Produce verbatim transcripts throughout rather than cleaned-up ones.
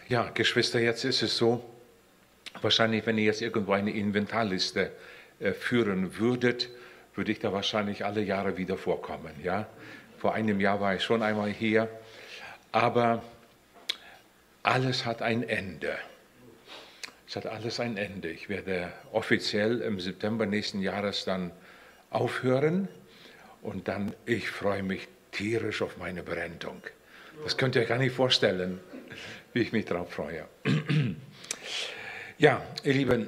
Ja, Geschwister, jetzt ist es so, wahrscheinlich, wenn ihr jetzt irgendwo eine Inventarliste äh, führen würdet, würde ich da wahrscheinlich alle Jahre wieder vorkommen. Ja? Vor einem Jahr war ich schon einmal hier, aber alles hat ein Ende. Es hat alles ein Ende. Ich werde offiziell im September nächsten Jahres dann aufhören und dann, ich freue mich tierisch auf meine Berentung. Das könnt ihr euch gar nicht vorstellen, wie ich mich darauf freue. Ja, ihr Lieben,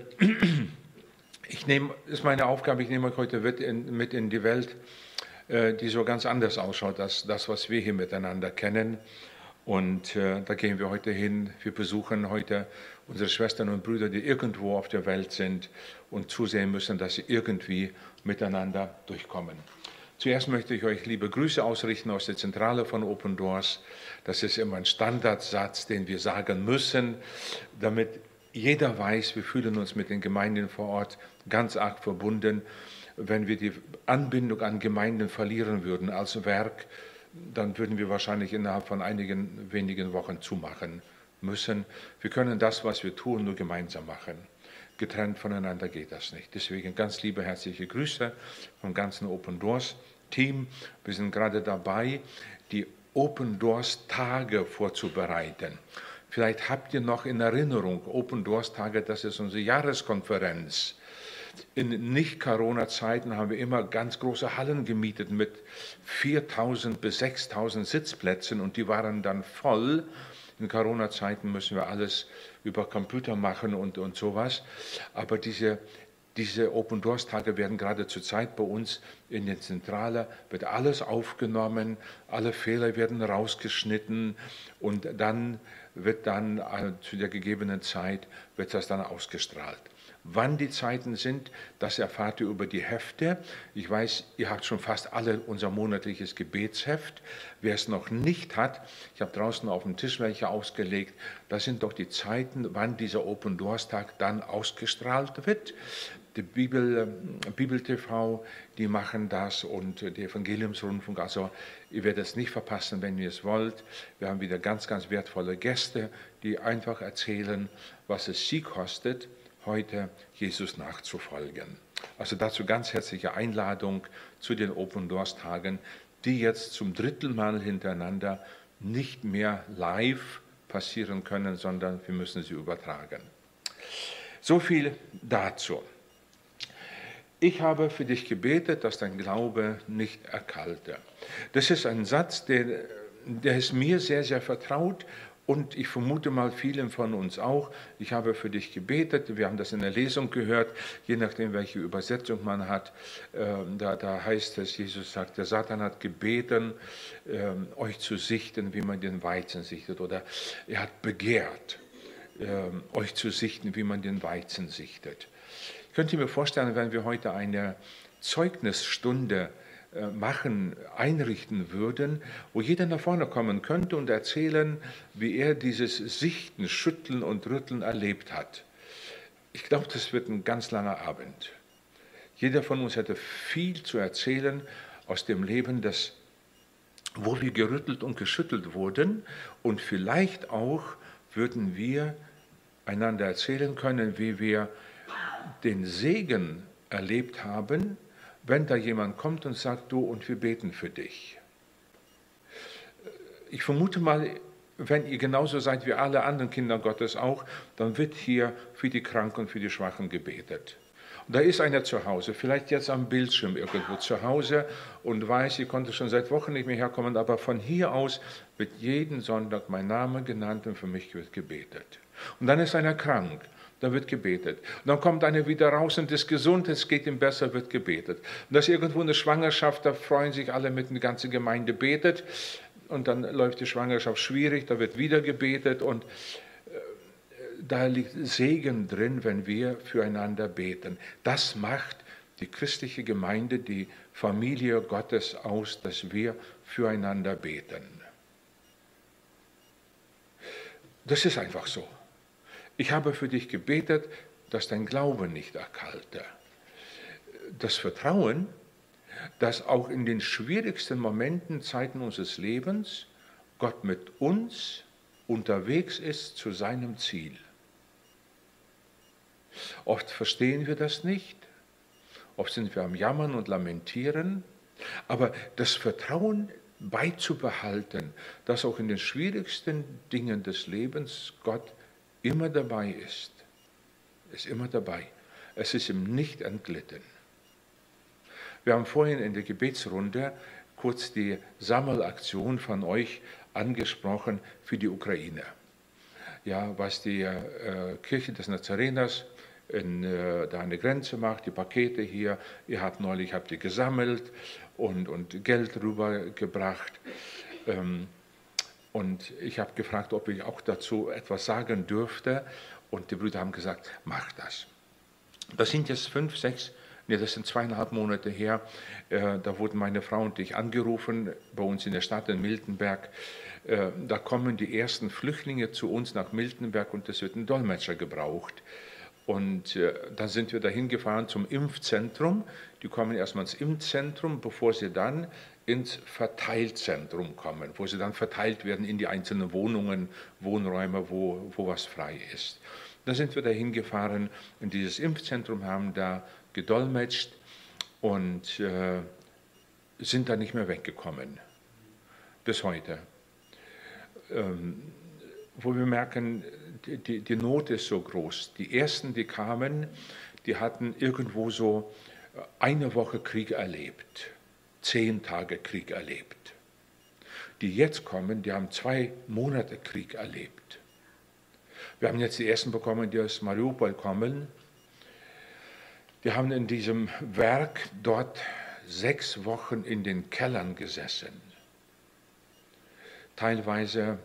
ich nehme, ist meine Aufgabe, ich nehme euch heute mit in, mit in die Welt, äh, die so ganz anders ausschaut, als das, was wir hier miteinander kennen. Und äh, da gehen wir heute hin. Wir besuchen heute unsere Schwestern und Brüder, die irgendwo auf der Welt sind und zusehen müssen, dass sie irgendwie miteinander durchkommen. Zuerst möchte ich euch liebe Grüße ausrichten aus der Zentrale von Open Doors. Das ist immer ein Standardsatz, den wir sagen müssen, damit jeder weiß, wir fühlen uns mit den Gemeinden vor Ort ganz arg verbunden. Wenn wir die Anbindung an Gemeinden verlieren würden als Werk, dann würden wir wahrscheinlich innerhalb von einigen wenigen Wochen zumachen müssen. Wir können das, was wir tun, nur gemeinsam machen. Getrennt voneinander geht das nicht. Deswegen ganz liebe herzliche Grüße vom ganzen Open Doors Team. Wir sind gerade dabei, die Open Doors Tage vorzubereiten. Vielleicht habt ihr noch in Erinnerung, Open Doors Tage, das ist unsere Jahreskonferenz. In Nicht-Corona-Zeiten haben wir immer ganz große Hallen gemietet mit viertausend bis sechstausend Sitzplätzen und die waren dann voll. In Corona-Zeiten müssen wir alles über Computer machen und, und sowas. Aber diese, diese Open-Doors-Tage werden gerade zur Zeit bei uns in der Zentrale, wird alles aufgenommen, alle Fehler werden rausgeschnitten und dann wird dann äh, zu der gegebenen Zeit, wird das dann ausgestrahlt. Wann die Zeiten sind, das erfahrt ihr über die Hefte. Ich weiß, ihr habt schon fast alle unser monatliches Gebetsheft. Wer es noch nicht hat, ich habe draußen auf dem Tisch welche ausgelegt, das sind doch die Zeiten, wann dieser Open Doors Tag dann ausgestrahlt wird. Die Bibel, Bibel T V, die machen das und der Evangeliumsrundfunk, also ihr werdet es nicht verpassen, wenn ihr es wollt. Wir haben wieder ganz, ganz wertvolle Gäste, die einfach erzählen, was es sie kostet, heute Jesus nachzufolgen. Also dazu ganz herzliche Einladung zu den Open Doors Tagen, die jetzt zum dritten Mal hintereinander nicht mehr live passieren können, sondern wir müssen sie übertragen. So viel dazu. Ich habe für dich gebetet, dass dein Glaube nicht erkalte. Das ist ein Satz, der, der ist mir sehr, sehr vertraut. Und ich vermute mal vielen von uns auch. Ich habe für dich gebetet, wir haben das in der Lesung gehört, je nachdem, welche Übersetzung man hat. Äh, da, da heißt es, Jesus sagt, der Satan hat gebeten, äh, euch zu sichten, wie man den Weizen sichtet. Oder er hat begehrt, äh, euch zu sichten, wie man den Weizen sichtet. Ich könnte mir vorstellen, wenn wir heute eine Zeugnisstunde machen, einrichten würden, wo jeder nach vorne kommen könnte und erzählen, wie er dieses Sichten, Schütteln und Rütteln erlebt hat. Ich glaube, das wird ein ganz langer Abend. Jeder von uns hätte viel zu erzählen aus dem Leben, das, wo wir gerüttelt und geschüttelt wurden, und vielleicht auch würden wir einander erzählen können, wie wir den Segen erlebt haben, wenn da jemand kommt und sagt, du, und wir beten für dich. Ich vermute mal, wenn ihr genauso seid wie alle anderen Kinder Gottes auch, dann wird hier für die Kranken und für die Schwachen gebetet. Und da ist einer zu Hause, vielleicht jetzt am Bildschirm irgendwo zu Hause und weiß, ich konnte schon seit Wochen nicht mehr herkommen, aber von hier aus wird jeden Sonntag mein Name genannt und für mich wird gebetet. Und dann ist einer krank. Dann wird gebetet. Und dann kommt einer wieder raus und ist gesund, es geht ihm besser, wird gebetet. Und das ist irgendwo eine Schwangerschaft, da freuen sich alle mit, die ganze Gemeinde betet. Und dann läuft die Schwangerschaft schwierig, da wird wieder gebetet. Und äh, da liegt Segen drin, wenn wir füreinander beten. Das macht die christliche Gemeinde, die Familie Gottes aus, dass wir füreinander beten. Das ist einfach so. Ich habe für dich gebetet, dass dein Glaube nicht erkalte. Das Vertrauen, dass auch in den schwierigsten Momenten, Zeiten unseres Lebens, Gott mit uns unterwegs ist zu seinem Ziel. Oft verstehen wir das nicht, oft sind wir am Jammern und Lamentieren, aber das Vertrauen beizubehalten, dass auch in den schwierigsten Dingen des Lebens Gott immer dabei ist, ist immer dabei. Es ist ihm nicht entglitten. Wir haben vorhin in der Gebetsrunde kurz die Sammelaktion von euch angesprochen für die Ukraine. Ja, was die äh, Kirche des Nazareners in, äh, da an der Grenze macht, die Pakete hier, ihr habt neulich habt ihr gesammelt und, und Geld rübergebracht. Ähm, und ich habe gefragt, ob ich auch dazu etwas sagen dürfte. Und die Brüder haben gesagt, mach das. Das sind jetzt fünf, sechs, nee, das sind zweieinhalb Monate her. Äh, da wurden meine Frau und ich angerufen, bei uns in der Stadt in Miltenberg. Äh, da kommen die ersten Flüchtlinge zu uns nach Miltenberg und es wird ein Dolmetscher gebraucht. Und äh, dann sind wir dahin gefahren zum Impfzentrum. Die kommen erstmal ins Impfzentrum, bevor sie dann ins Verteilzentrum kommen, wo sie dann verteilt werden in die einzelnen Wohnungen, Wohnräume, wo, wo was frei ist. Dann sind wir dahin gefahren in dieses Impfzentrum, haben da gedolmetscht und äh, sind da nicht mehr weggekommen. Bis heute. Ähm, wo wir merken, die, die, die Not ist so groß. Die ersten, die kamen, die hatten irgendwo so eine Woche Krieg erlebt, zehn Tage Krieg erlebt. Die jetzt kommen, die haben zwei Monate Krieg erlebt. Wir haben jetzt die ersten bekommen, die aus Mariupol kommen. Die haben in diesem Werk dort sechs Wochen in den Kellern gesessen. Teilweise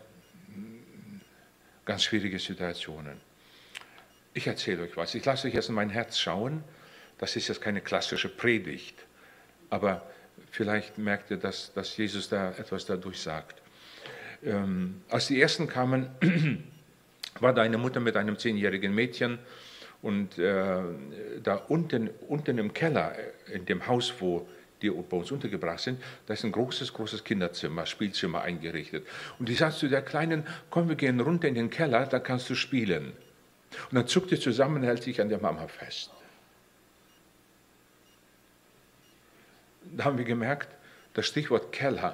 ganz schwierige Situationen. Ich erzähle euch was. Ich lasse euch jetzt in mein Herz schauen. Das ist jetzt keine klassische Predigt. Aber vielleicht merkt ihr, dass, dass Jesus da etwas dadurch sagt. Ähm, als die ersten kamen, war da eine Mutter mit einem zehnjährigen Mädchen und äh, da unten, unten im Keller, in dem Haus, wo die bei uns untergebracht sind, da ist ein großes, großes Kinderzimmer, Spielzimmer eingerichtet. Und die sagt zu der Kleinen, komm, wir gehen runter in den Keller, da kannst du spielen. Und dann zuckt sie zusammen und hält sich an der Mama fest. Da haben wir gemerkt, das Stichwort Keller,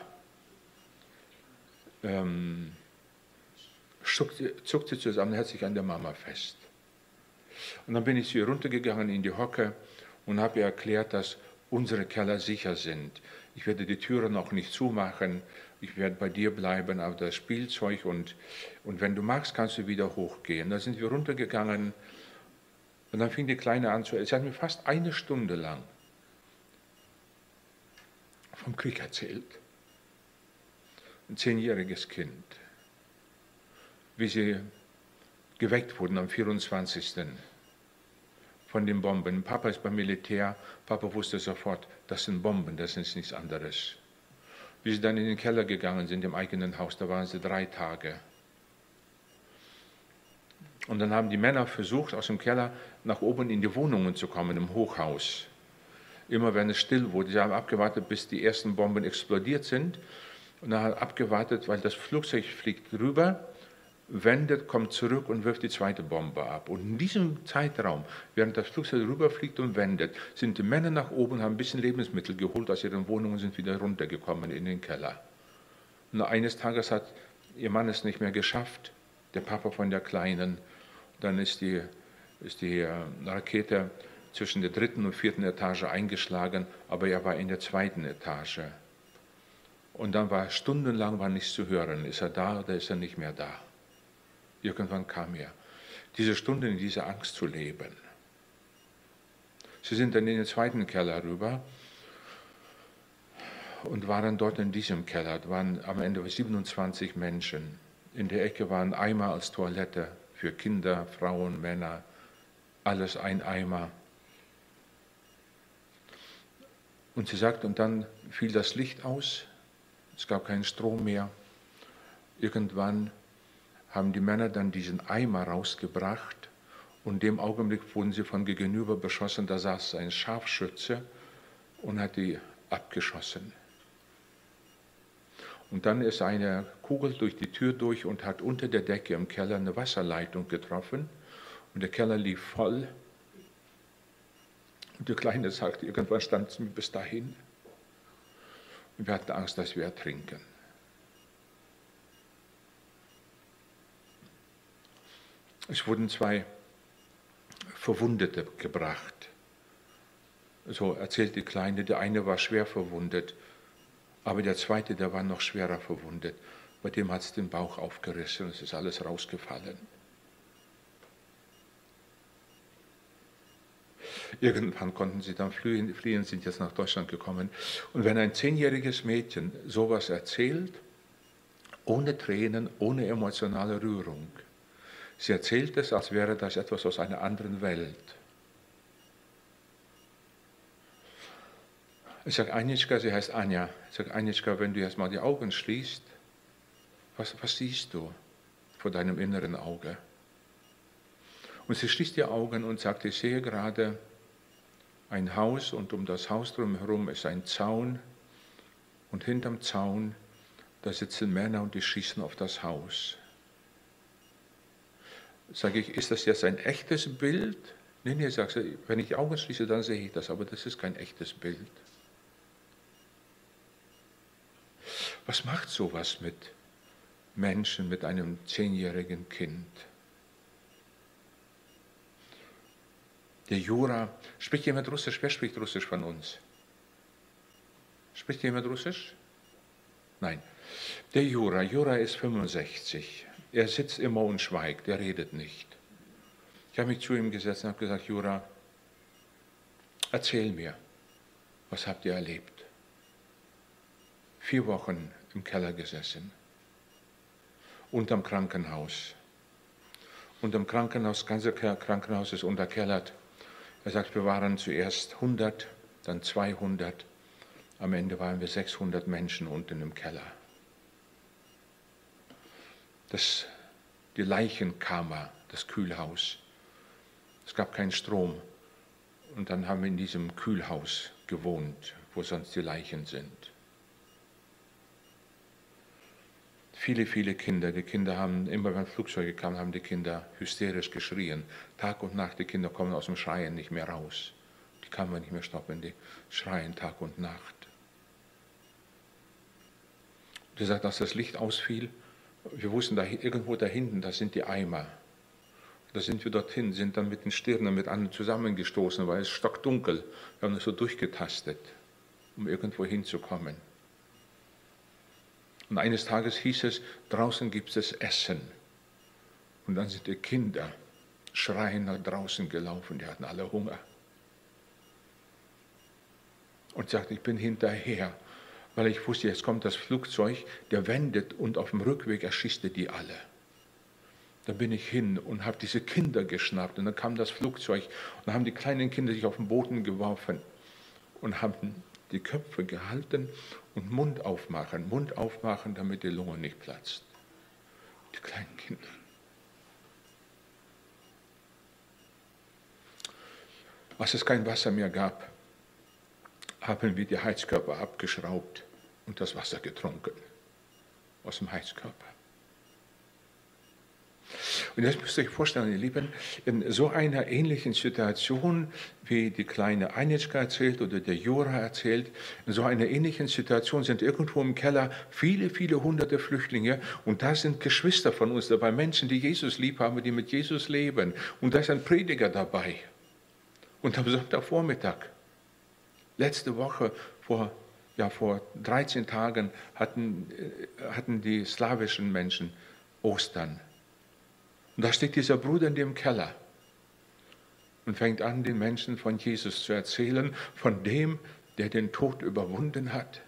ähm, zuckt sie zusammen, hält sich an der Mama fest. Und dann bin ich zu ihr runtergegangen in die Hocke und habe ihr erklärt, dass unsere Keller sicher sind. Ich werde die Türen auch nicht zumachen, ich werde bei dir bleiben, aber das Spielzeug und, und wenn du magst, kannst du wieder hochgehen. Da sind wir runtergegangen und dann fing die Kleine an zu erzählen. Sie hat mir fast eine Stunde lang vom Krieg erzählt. Ein zehnjähriges Kind. Wie sie geweckt wurden am vierundzwanzigsten von den Bomben. Papa ist beim Militär, Papa wusste sofort, das sind Bomben, das ist nichts anderes. Wie sie dann in den Keller gegangen sind, im eigenen Haus, da waren sie drei Tage. Und dann haben die Männer versucht, aus dem Keller nach oben in die Wohnungen zu kommen, im Hochhaus. Immer wenn es still wurde, sie haben abgewartet, bis die ersten Bomben explodiert sind. Und dann haben abgewartet, weil das Flugzeug fliegt rüber, wendet, kommt zurück und wirft die zweite Bombe ab. Und in diesem Zeitraum, während das Flugzeug rüberfliegt und wendet, sind die Männer nach oben, haben ein bisschen Lebensmittel geholt aus ihren Wohnungen, sind wieder runtergekommen in den Keller. Und eines Tages hat ihr Mann es nicht mehr geschafft, der Papa von der Kleinen. Dann ist die, ist die äh, Rakete zwischen der dritten und vierten Etage eingeschlagen, aber er war in der zweiten Etage. Und dann war stundenlang war nichts zu hören. Ist er da oder ist er nicht mehr da? Irgendwann kam er. Diese Stunden in dieser Angst zu leben. Sie sind dann in den zweiten Keller rüber und waren dort in diesem Keller. Da waren am Ende siebenundzwanzig Menschen. In der Ecke waren Eimer als Toilette für Kinder, Frauen, Männer. Alles ein Eimer. Und sie sagt, und dann fiel das Licht aus. Es gab keinen Strom mehr. Irgendwann haben die Männer dann diesen Eimer rausgebracht und in dem Augenblick wurden sie von gegenüber beschossen. Da saß ein Scharfschütze und hat die abgeschossen. Und dann ist eine Kugel durch die Tür durch und hat unter der Decke im Keller eine Wasserleitung getroffen. Und der Keller lief voll. Und der Kleine sagt, irgendwann stand es mir bis dahin. Und wir hatten Angst, dass wir ertrinken. Es wurden zwei Verwundete gebracht. So erzählt die Kleine, der eine war schwer verwundet, aber der zweite, der war noch schwerer verwundet. Bei dem hat es den Bauch aufgerissen und es ist alles rausgefallen. Irgendwann konnten sie dann fliehen, fliehen, sind jetzt nach Deutschland gekommen. Und wenn ein zehnjähriges Mädchen sowas erzählt, ohne Tränen, ohne emotionale Rührung, sie erzählt es, als wäre das etwas aus einer anderen Welt. Ich sage, Anitschka, sie heißt Anja, ich sage, Anitschka, wenn du jetzt mal die Augen schließt, was, was siehst du vor deinem inneren Auge? Und sie schließt die Augen und sagt, ich sehe gerade ein Haus und um das Haus drumherum ist ein Zaun und hinterm Zaun, da sitzen Männer und die schießen auf das Haus. Sage ich, ist das jetzt ein echtes Bild? Nee, nee, sagt sie, wenn ich die Augen schließe, dann sehe ich das, aber das ist kein echtes Bild. Was macht sowas mit Menschen, mit einem zehnjährigen Kind? Der Jura, spricht jemand Russisch? Wer spricht Russisch von uns? Spricht jemand Russisch? Nein. Der Jura, Jura ist fünfundsechzig. Er sitzt immer und schweigt, er redet nicht. Ich habe mich zu ihm gesetzt und habe gesagt, Jura, erzähl mir, was habt ihr erlebt? Vier Wochen im Keller gesessen, unterm Krankenhaus. Unterm Krankenhaus, das ganze Krankenhaus ist unterkellert. Er sagt, wir waren zuerst hundert, dann zweihundert, am Ende waren wir sechshundert Menschen unten im Keller. Das, die Leichenkammer, das Kühlhaus. Es gab keinen Strom. Und dann haben wir in diesem Kühlhaus gewohnt, wo sonst die Leichen sind. Viele, viele Kinder, die Kinder haben, immer wenn Flugzeuge kamen, haben die Kinder hysterisch geschrien. Tag und Nacht, die Kinder kommen aus dem Schreien nicht mehr raus. Die kann man nicht mehr stoppen, die schreien Tag und Nacht. Und er sagt, als das Licht ausfiel, wir wussten, da irgendwo da hinten, da sind die Eimer. Da sind wir dorthin, sind dann mit den Stirnen mit anderen zusammengestoßen, weil es stockdunkel. Wir haben das so durchgetastet, um irgendwo hinzukommen. Und eines Tages hieß es, draußen gibt es Essen. Und dann sind die Kinder schreiend nach draußen gelaufen, die hatten alle Hunger. Und sagte, ich bin hinterher, weil ich wusste, jetzt kommt das Flugzeug, der wendet und auf dem Rückweg erschießt er die alle. Da bin ich hin und habe diese Kinder geschnappt und dann kam das Flugzeug und dann haben die kleinen Kinder sich auf den Boden geworfen und haben die Köpfe gehalten und Mund aufmachen, Mund aufmachen, damit die Lunge nicht platzt. Die kleinen Kinder. Als es kein Wasser mehr gab, haben wir die Heizkörper abgeschraubt und das Wasser getrunken aus dem Heizkörper. Und jetzt müsst ihr euch vorstellen, ihr Lieben, in so einer ähnlichen Situation, wie die kleine Anitschka erzählt oder der Jura erzählt, in so einer ähnlichen Situation sind irgendwo im Keller viele, viele hunderte Flüchtlinge und da sind Geschwister von uns dabei, Menschen, die Jesus lieb haben, die mit Jesus leben. Und da ist ein Prediger dabei. Und am Sonntagvormittag, letzte Woche, vor, ja, vor dreizehn Tagen, hatten, hatten die slawischen Menschen Ostern. Und da steht dieser Bruder in dem Keller und fängt an, den Menschen von Jesus zu erzählen, von dem, der den Tod überwunden hat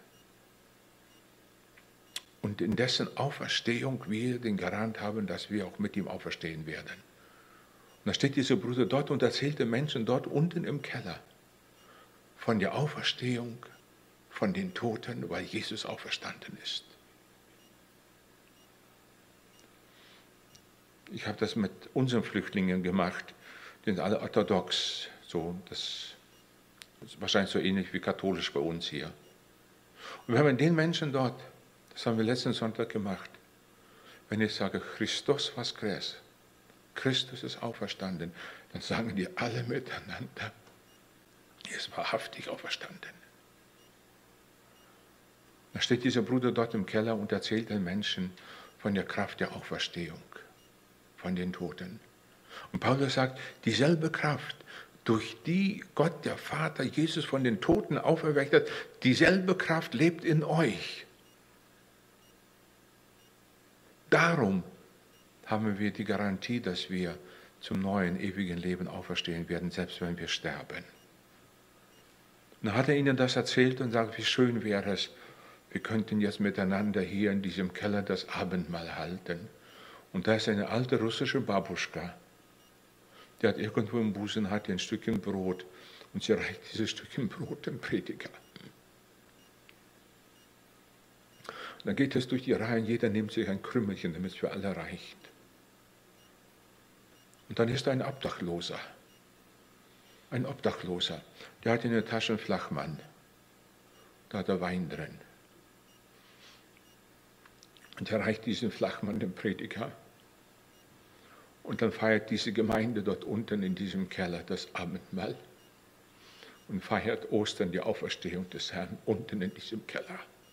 und in dessen Auferstehung wir den Garant haben, dass wir auch mit ihm auferstehen werden. Und da steht dieser Bruder dort und erzählt den Menschen dort unten im Keller von der Auferstehung, von den Toten, weil Jesus auferstanden ist. Ich habe das mit unseren Flüchtlingen gemacht, die sind alle orthodox, so, das ist wahrscheinlich so ähnlich wie katholisch bei uns hier. Und wir haben den Menschen dort Das haben wir letzten Sonntag gemacht. Wenn ich sage, Christus was Gräs, Christus ist auferstanden, dann sagen die alle miteinander, er ist wahrhaftig auferstanden. Da steht dieser Bruder dort im Keller und erzählt den Menschen von der Kraft der Auferstehung, von den Toten. Und Paulus sagt, dieselbe Kraft, durch die Gott, der Vater, Jesus von den Toten auferweckt hat, dieselbe Kraft lebt in euch. Darum haben wir die Garantie, dass wir zum neuen, ewigen Leben auferstehen werden, selbst wenn wir sterben. Und dann hat er ihnen das erzählt und sagt, wie schön wäre es, wir könnten jetzt miteinander hier in diesem Keller das Abendmahl halten. Und da ist eine alte russische Babuschka, die hat irgendwo im Busen hat ein Stückchen Brot und sie reicht dieses Stückchen Brot dem Prediger. Und dann geht es durch die Reihen, jeder nimmt sich ein Krümmelchen, damit es für alle reicht. Und dann ist da ein Obdachloser, ein Obdachloser, der hat in der Tasche einen Flachmann, da hat er Wein drin. Und er reicht diesen Flachmann dem Prediger. Und dann feiert diese Gemeinde dort unten in diesem Keller das Abendmahl und feiert Ostern, die Auferstehung des Herrn, unten in diesem Keller.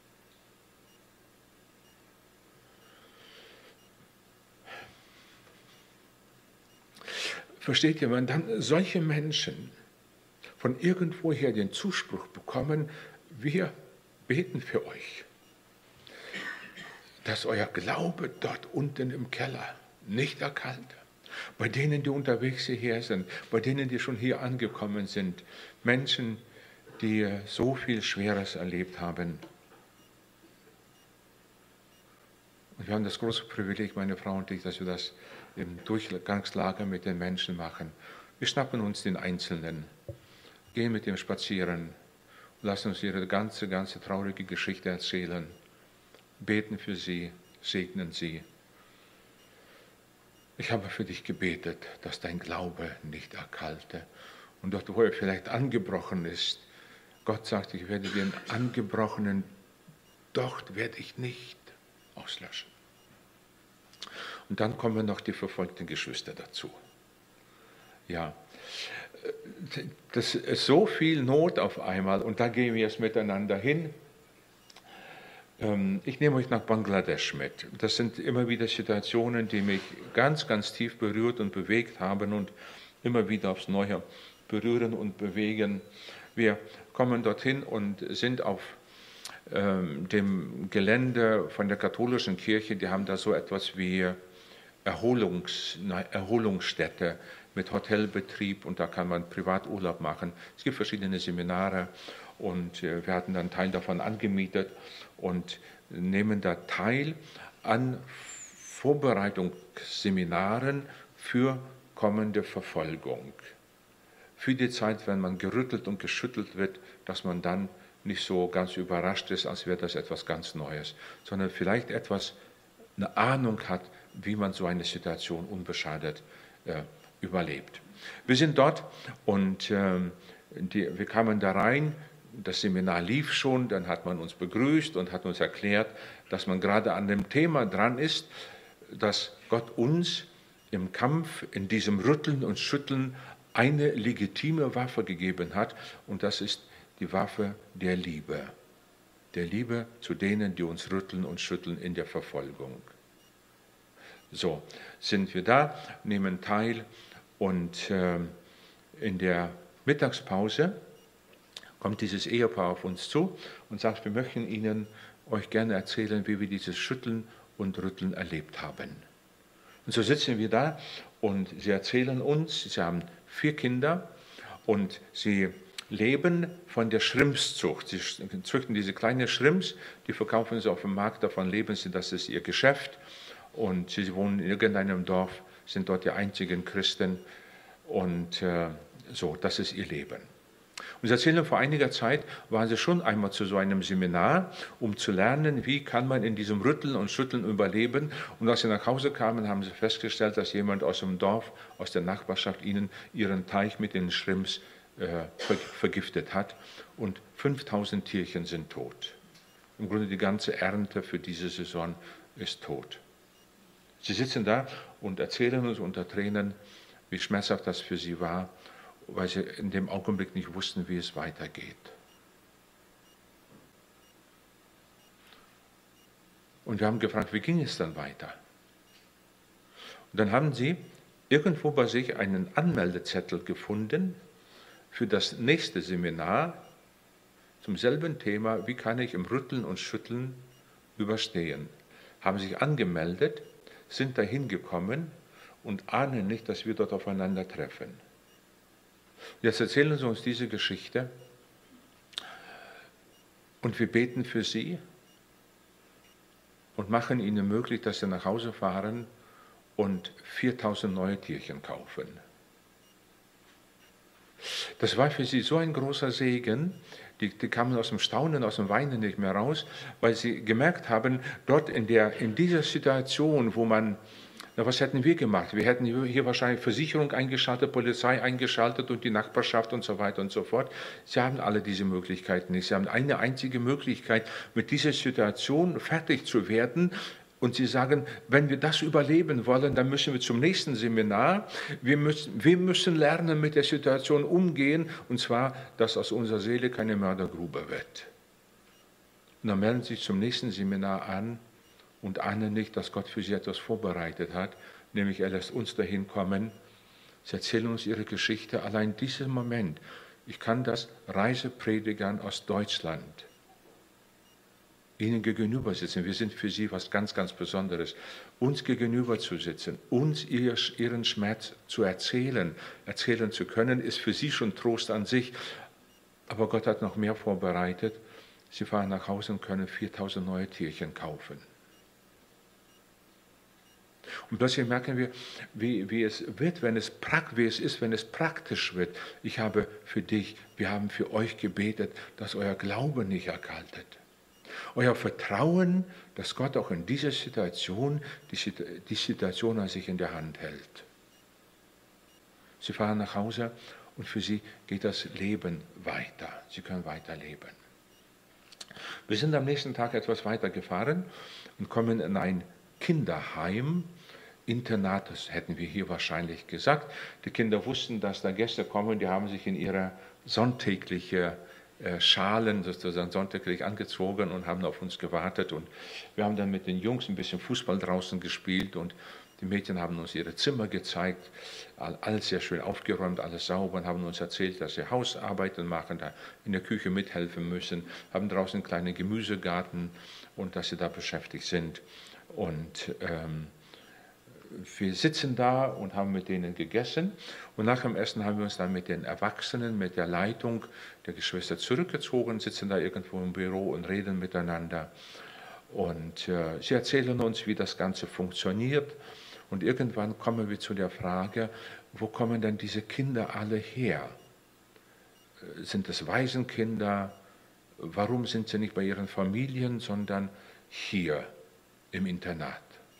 Versteht ihr, wenn dann solche Menschen von irgendwoher den Zuspruch bekommen, wir beten für euch, dass euer Glaube dort unten im Keller nicht erkaltet. Bei denen, die unterwegs hierher sind, bei denen, die schon hier angekommen sind, Menschen, die so viel Schweres erlebt haben. Und wir haben das große Privileg, meine Frau und ich, dass wir das im Durchgangslager mit den Menschen machen. Wir schnappen uns den Einzelnen, gehen mit dem spazieren, lassen uns ihre ganze, ganze traurige Geschichte erzählen, beten für sie, segnen sie. Ich habe für dich gebetet, dass dein Glaube nicht erkalte. Und dort, wo er vielleicht angebrochen ist, Gott sagt, ich werde den angebrochenen, dort werde ich nicht auslöschen. Und dann kommen noch die verfolgten Geschwister dazu. Ja, das ist so viel Not auf einmal und da gehen wir jetzt miteinander hin. Ich nehme euch nach Bangladesch mit. Das sind immer wieder Situationen, die mich ganz, ganz tief berührt und bewegt haben und immer wieder aufs Neue berühren und bewegen. Wir kommen dorthin und sind auf ähm, dem Gelände von der katholischen Kirche. Die haben da so etwas wie Erholungs, Erholungsstätte mit Hotelbetrieb und da kann man Privaturlaub machen. Es gibt verschiedene Seminare. Und wir hatten dann einen Teil davon angemietet und nehmen da teil an Vorbereitungsseminaren für kommende Verfolgung. Für die Zeit, wenn man gerüttelt und geschüttelt wird, dass man dann nicht so ganz überrascht ist, als wäre das etwas ganz Neues, sondern vielleicht etwas, eine Ahnung hat, wie man so eine Situation unbeschadet äh, überlebt. Wir sind dort und äh, die, wir kamen da rein. Das Seminar lief schon, dann hat man uns begrüßt und hat uns erklärt, dass man gerade an dem Thema dran ist, dass Gott uns im Kampf, in diesem Rütteln und Schütteln eine legitime Waffe gegeben hat und das ist die Waffe der Liebe. Der Liebe zu denen, die uns rütteln und schütteln in der Verfolgung. So, sind wir da, nehmen teil und äh, in der Mittagspause kommt dieses Ehepaar auf uns zu und sagt, wir möchten Ihnen euch gerne erzählen, wie wir dieses Schütteln und Rütteln erlebt haben. Und so sitzen wir da und sie erzählen uns, sie haben vier Kinder und sie leben von der Schrimpszucht. Sie züchten diese kleinen Schrimps, die verkaufen sie auf dem Markt, davon leben sie, das ist ihr Geschäft. Und sie wohnen in irgendeinem Dorf, sind dort die einzigen Christen und äh, so, das ist ihr Leben. Und sie erzählen, vor einiger Zeit waren sie schon einmal zu so einem Seminar, um zu lernen, wie kann man in diesem Rütteln und Schütteln überleben. Und als sie nach Hause kamen, haben sie festgestellt, dass jemand aus dem Dorf, aus der Nachbarschaft ihnen ihren Teich mit den Schrimps äh, vergiftet hat. Und fünftausend Tierchen sind tot. Im Grunde die ganze Ernte für diese Saison ist tot. Sie sitzen da und erzählen uns unter Tränen, wie schmerzhaft das für sie war, weil sie in dem Augenblick nicht wussten, wie es weitergeht. Und wir haben gefragt, wie ging es dann weiter? Und dann haben sie irgendwo bei sich einen Anmeldezettel gefunden für das nächste Seminar zum selben Thema, wie kann ich im Rütteln und Schütteln überstehen. Haben sich angemeldet, sind dahin gekommen und ahnen nicht, dass wir dort aufeinandertreffen. Jetzt erzählen sie uns diese Geschichte und wir beten für sie und machen ihnen möglich, dass sie nach Hause fahren und viertausend neue Tierchen kaufen. Das war für sie so ein großer Segen, die, die kamen aus dem Staunen, aus dem Weinen nicht mehr raus, weil sie gemerkt haben, dort in, der, in dieser Situation, wo man, na, was hätten wir gemacht? Wir hätten hier wahrscheinlich Versicherung eingeschaltet, Polizei eingeschaltet und die Nachbarschaft und so weiter und so fort. Sie haben alle diese Möglichkeiten nicht. Sie haben eine einzige Möglichkeit, mit dieser Situation fertig zu werden. Und sie sagen, wenn wir das überleben wollen, dann müssen wir zum nächsten Seminar. Wir müssen, wir müssen lernen, mit der Situation umgehen, und zwar, dass aus unserer Seele keine Mördergrube wird. Und dann melden sie sich zum nächsten Seminar an und ahnen nicht, dass Gott für sie etwas vorbereitet hat, nämlich er lässt uns dahin kommen. Sie erzählen uns ihre Geschichte. Allein dieser Moment, ich kann das Reisepredigern aus Deutschland ihnen gegenüber sitzen. Wir sind für sie was ganz, ganz Besonderes. Uns gegenüber zu sitzen, uns ihren Schmerz zu erzählen, erzählen zu können, ist für sie schon Trost an sich. Aber Gott hat noch mehr vorbereitet. Sie fahren nach Hause und können viertausend neue Tierchen kaufen. Und plötzlich merken wir, wie, wie, es wird, wenn es, wie es ist, wenn es praktisch wird. Ich habe für dich, wir haben für euch gebetet, dass euer Glaube nicht erkaltet. Euer Vertrauen, dass Gott auch in dieser Situation die, die Situation an sich in der Hand hält. Sie fahren nach Hause und für sie geht das Leben weiter. Sie können weiterleben. Wir sind am nächsten Tag etwas weiter gefahren und kommen in ein Kinderheim, Internat, das hätten wir hier wahrscheinlich gesagt. Die Kinder wussten, dass da Gäste kommen, die haben sich in ihre sonntägliche Schalen sozusagen sonntäglich angezogen und haben auf uns gewartet. Und wir haben dann mit den Jungs ein bisschen Fußball draußen gespielt und die Mädchen haben uns ihre Zimmer gezeigt, alles sehr schön aufgeräumt, alles sauber, und haben uns erzählt, dass sie Hausarbeiten machen, da in der Küche mithelfen müssen, haben draußen einen kleinen Gemüsegarten und dass sie da beschäftigt sind. Und ähm, wir sitzen da und haben mit denen gegessen und nach dem Essen haben wir uns dann mit den Erwachsenen, mit der Leitung der Geschwister zurückgezogen, sitzen da irgendwo im Büro und reden miteinander. Und äh, sie erzählen uns, wie das Ganze funktioniert. Und irgendwann kommen wir zu der Frage, wo kommen denn diese Kinder alle her? Sind es Waisenkinder? Warum sind sie nicht bei ihren Familien, sondern hier im Internat?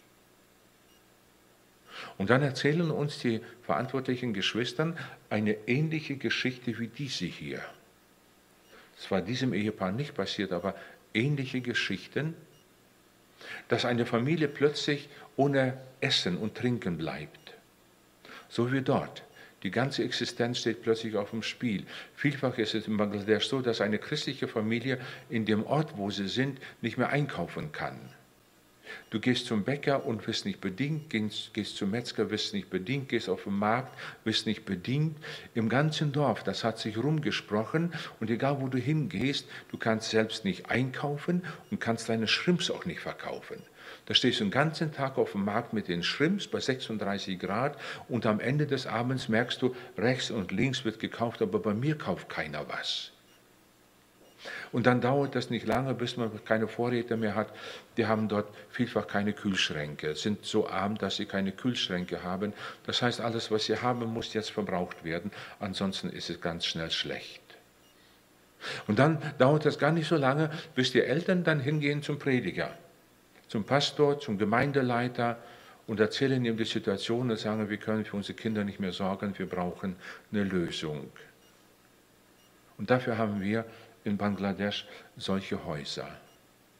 Und dann erzählen uns die verantwortlichen Geschwistern eine ähnliche Geschichte wie diese hier. Es war diesem Ehepaar nicht passiert, aber ähnliche Geschichten, dass eine Familie plötzlich ohne Essen und Trinken bleibt. So wie dort. Die ganze Existenz steht plötzlich auf dem Spiel. Vielfach ist es in Bangladesch so, dass eine christliche Familie in dem Ort, wo sie sind, nicht mehr einkaufen kann. Du gehst zum Bäcker und wirst nicht bedient, gehst, gehst zum Metzger, wirst nicht bedient, gehst auf den Markt, wirst nicht bedient. Im ganzen Dorf, das hat sich rumgesprochen, und egal wo du hingehst, du kannst selbst nicht einkaufen und kannst deine Shrimps auch nicht verkaufen. Da stehst du den ganzen Tag auf dem Markt mit den Shrimps bei sechsunddreißig Grad und am Ende des Abends merkst du, rechts und links wird gekauft, aber bei mir kauft keiner was. Und dann dauert das nicht lange, bis man keine Vorräte mehr hat. Die haben dort vielfach keine Kühlschränke, sind so arm, dass sie keine Kühlschränke haben. Das heißt, alles, was sie haben, muss jetzt verbraucht werden, ansonsten ist es ganz schnell schlecht. Und dann dauert das gar nicht so lange, bis die Eltern dann hingehen zum Prediger, zum Pastor, zum Gemeindeleiter und erzählen ihm die Situation und sagen, wir können für unsere Kinder nicht mehr sorgen, wir brauchen eine Lösung. Und dafür haben wir in Bangladesch solche Häuser.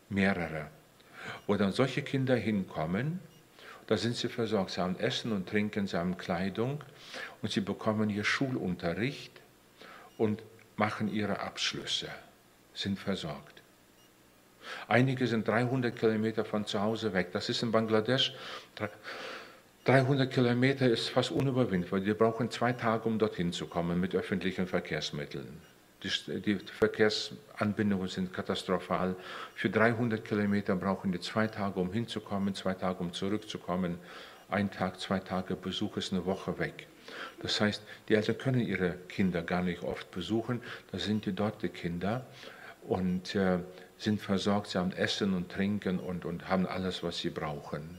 mehrere, wo dann solche Kinder hinkommen, da sind sie versorgt, sie haben Essen und Trinken, sie haben Kleidung und sie bekommen hier Schulunterricht und machen ihre Abschlüsse, sind versorgt. Einige sind dreihundert Kilometer von zu Hause weg. Das ist in Bangladesch, dreihundert Kilometer ist fast unüberwindbar. Die brauchen zwei Tage, um dorthin zu kommen mit öffentlichen Verkehrsmitteln. Die, die Verkehrsanbindungen sind katastrophal. Für dreihundert Kilometer brauchen die zwei Tage, um hinzukommen, zwei Tage, um zurückzukommen. Ein Tag, zwei Tage Besuch ist eine Woche weg. Das heißt, die Eltern können ihre Kinder gar nicht oft besuchen. Da sind die dort die Kinder und äh, sind versorgt. Sie haben Essen und Trinken und, und haben alles, was sie brauchen.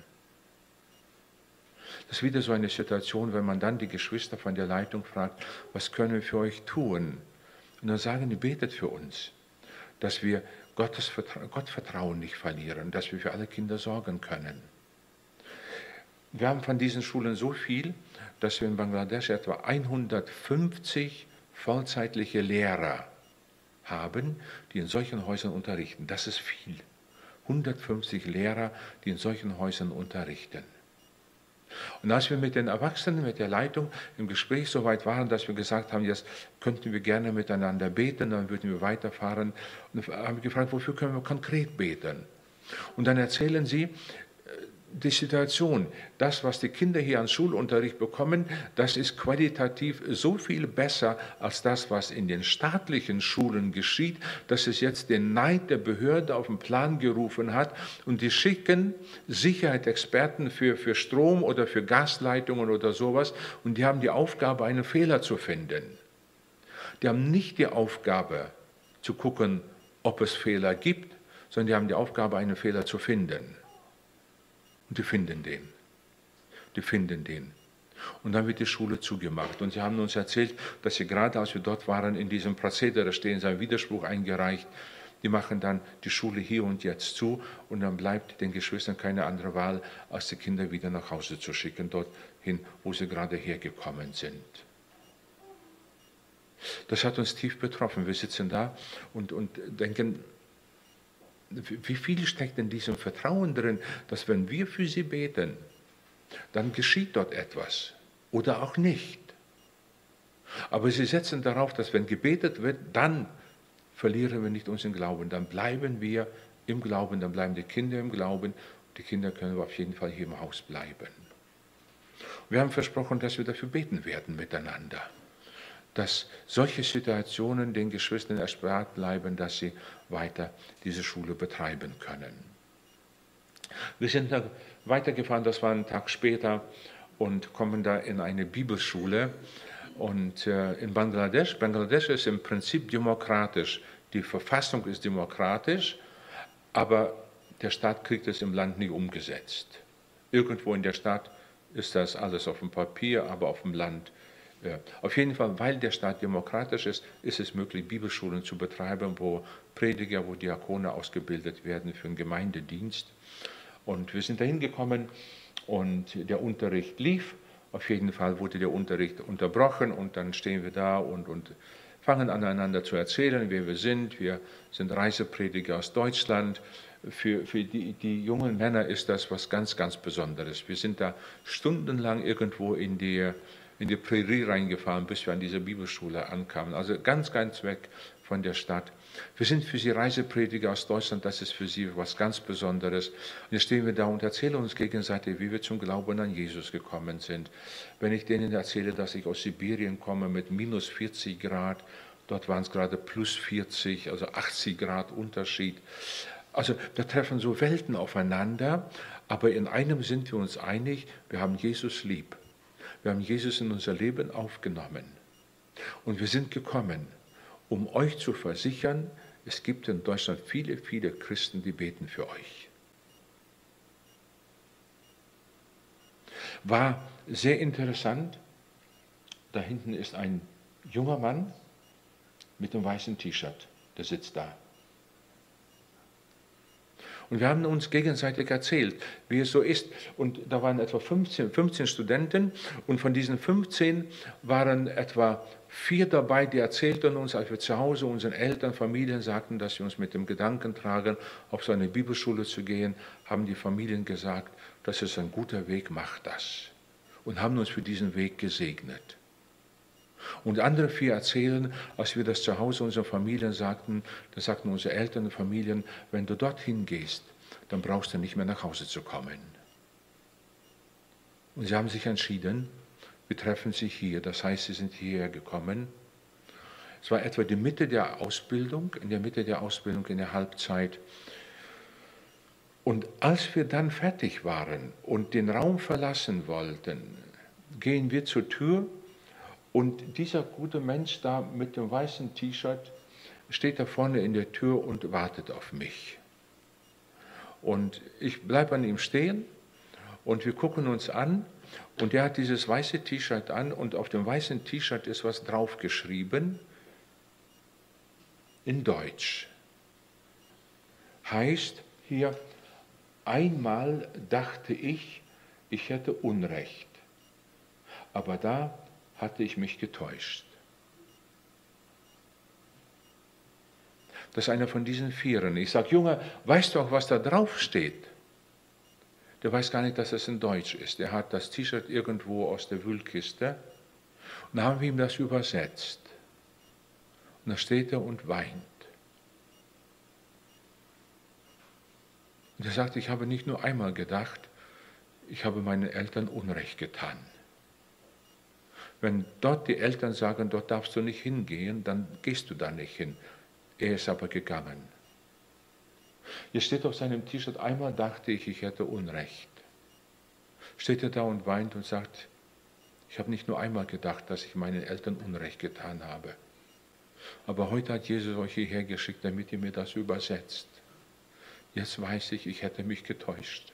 Das ist wieder so eine Situation, wenn man dann die Geschwister von der Leitung fragt, was können wir für euch tun? Und dann sagen die, betet für uns, dass wir Gottes Vertra- Gottvertrauen nicht verlieren, dass wir für alle Kinder sorgen können. Wir haben von diesen Schulen so viel, dass wir in Bangladesch etwa hundertfünfzig vollzeitliche Lehrer haben, die in solchen Häusern unterrichten. Das ist viel. hundertfünfzig Lehrer, die in solchen Häusern unterrichten. Und als wir mit den Erwachsenen, mit der Leitung im Gespräch so weit waren, dass wir gesagt haben, jetzt könnten wir gerne miteinander beten, dann würden wir weiterfahren. Und dann haben wir gefragt, wofür können wir konkret beten? Und dann erzählen sie, die Situation, das, was die Kinder hier an Schulunterricht bekommen, das ist qualitativ so viel besser als das, was in den staatlichen Schulen geschieht, dass es jetzt den Neid der Behörde auf den Plan gerufen hat und die schicken Sicherheitsexperten für, für Strom oder für Gasleitungen oder sowas und die haben die Aufgabe, einen Fehler zu finden. Die haben nicht die Aufgabe zu gucken, ob es Fehler gibt, sondern die haben die Aufgabe, einen Fehler zu finden. Und die finden den. Die finden den. Und dann wird die Schule zugemacht. Und sie haben uns erzählt, dass sie gerade, als wir dort waren, in diesem Prozedere stehen, sie haben Widerspruch eingereicht. Die machen dann die Schule hier und jetzt zu. Und dann bleibt den Geschwistern keine andere Wahl, als die Kinder wieder nach Hause zu schicken, dorthin, wo sie gerade hergekommen sind. Das hat uns tief betroffen. Wir sitzen da und, und denken, wie viel steckt in diesem Vertrauen drin, dass wenn wir für sie beten, dann geschieht dort etwas oder auch nicht. Aber sie setzen darauf, dass wenn gebetet wird, dann verlieren wir nicht unseren Glauben, dann bleiben wir im Glauben, dann bleiben die Kinder im Glauben. Die Kinder können auf jeden Fall hier im Haus bleiben. Wir haben versprochen, dass wir dafür beten werden miteinander, dass solche Situationen den Geschwistern erspart bleiben, dass sie weiter diese Schule betreiben können. Wir sind da weitergefahren, das war ein Tag später, und kommen da in eine Bibelschule. Und äh, in Bangladesch, Bangladesch ist im Prinzip demokratisch. Die Verfassung ist demokratisch, aber der Staat kriegt es im Land nie umgesetzt. Irgendwo in der Stadt ist das alles auf dem Papier, aber auf dem Land. Ja. Auf jeden Fall, weil der Staat demokratisch ist, ist es möglich, Bibelschulen zu betreiben, wo Prediger, wo Diakone ausgebildet werden für den Gemeindedienst. Und wir sind dahin gekommen und der Unterricht lief. Auf jeden Fall wurde der Unterricht unterbrochen und dann stehen wir da und, und fangen aneinander zu erzählen, wer wir sind. Wir sind Reiseprediger aus Deutschland. Für, für die, die jungen Männer ist das was ganz, ganz Besonderes. Wir sind da stundenlang irgendwo in die in die Prärie reingefahren, bis wir an dieser Bibelschule ankamen. Also ganz, ganz weg von der Stadt. Wir sind für sie Reiseprediger aus Deutschland, das ist für sie was ganz Besonderes. Und jetzt stehen wir da und erzählen uns gegenseitig, wie wir zum Glauben an Jesus gekommen sind. Wenn ich denen erzähle, dass ich aus Sibirien komme mit minus vierzig Grad, dort waren es gerade plus vierzig, also achtzig Grad Unterschied. Also da treffen so Welten aufeinander, aber in einem sind wir uns einig, wir haben Jesus lieb. Wir haben Jesus in unser Leben aufgenommen und wir sind gekommen, um euch zu versichern, es gibt in Deutschland viele, viele Christen, die beten für euch. War sehr interessant, da hinten ist ein junger Mann mit einem weißen T-Shirt, der sitzt da. Und wir haben uns gegenseitig erzählt, wie es so ist. Und da waren etwa fünfzehn, fünfzehn Studenten und von diesen fünfzehn waren etwa vier dabei, die erzählten uns, als wir zu Hause unseren Eltern, Familien sagten, dass wir uns mit dem Gedanken tragen, auf so eine Bibelschule zu gehen, haben die Familien gesagt, das ist ein guter Weg, mach das. Und haben uns für diesen Weg gesegnet. Und andere vier erzählen, als wir das zu Hause unseren Familien sagten, da sagten unsere Eltern und Familien, wenn du dorthin gehst, dann brauchst du nicht mehr nach Hause zu kommen. Und sie haben sich entschieden, wir treffen sich hier, das heißt, sie sind hierher gekommen. Es war etwa die Mitte der Ausbildung, in der Mitte der Ausbildung, in der Halbzeit. Und als wir dann fertig waren und den Raum verlassen wollten, gehen wir zur Tür und dieser gute Mensch da mit dem weißen T-Shirt steht da vorne in der Tür und wartet auf mich. Und ich bleibe an ihm stehen und wir gucken uns an und er hat dieses weiße T-Shirt an und auf dem weißen T-Shirt ist was draufgeschrieben in Deutsch. Heißt hier, einmal dachte ich, ich hätte Unrecht, aber da hatte ich mich getäuscht. Das ist einer von diesen Vieren. Ich sage, Junge, weißt du auch, was da drauf steht? Der weiß gar nicht, dass es in Deutsch ist. Er hat das T-Shirt irgendwo aus der Wühlkiste und dann haben wir ihm das übersetzt. Und da steht er und weint. Und er sagt, ich habe nicht nur einmal gedacht, ich habe meinen Eltern Unrecht getan. Wenn dort die Eltern sagen, dort darfst du nicht hingehen, dann gehst du da nicht hin. Er ist aber gegangen. Hier steht auf seinem T-Shirt, einmal dachte ich, ich hätte Unrecht. Steht er da und weint und sagt, ich habe nicht nur einmal gedacht, dass ich meinen Eltern Unrecht getan habe. Aber heute hat Jesus euch hierher geschickt, damit ihr mir das übersetzt. Jetzt weiß ich, ich hätte mich getäuscht.